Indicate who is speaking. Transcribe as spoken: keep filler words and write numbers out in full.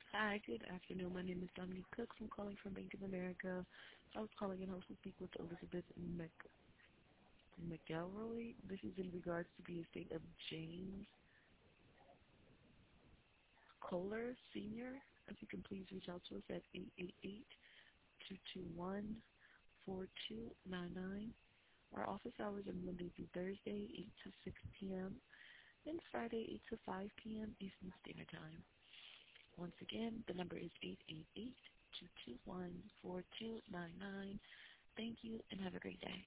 Speaker 1: Hi, good afternoon. My name is Dominique Cooks. I'm calling from Bank of America. I was calling in hopes to speak with Elizabeth Mc McElroy. This is in regards to the estate of James Kohler, Senior. If you can please reach out to us at eight eight eight, two two one, four two nine nine. Our office hours are Monday through Thursday, eight to six p m, and Friday, eight to five p m. Eastern Standard Time. Once again, the number is eight eight eight, two two one, four two nine nine. Thank you and have a great day.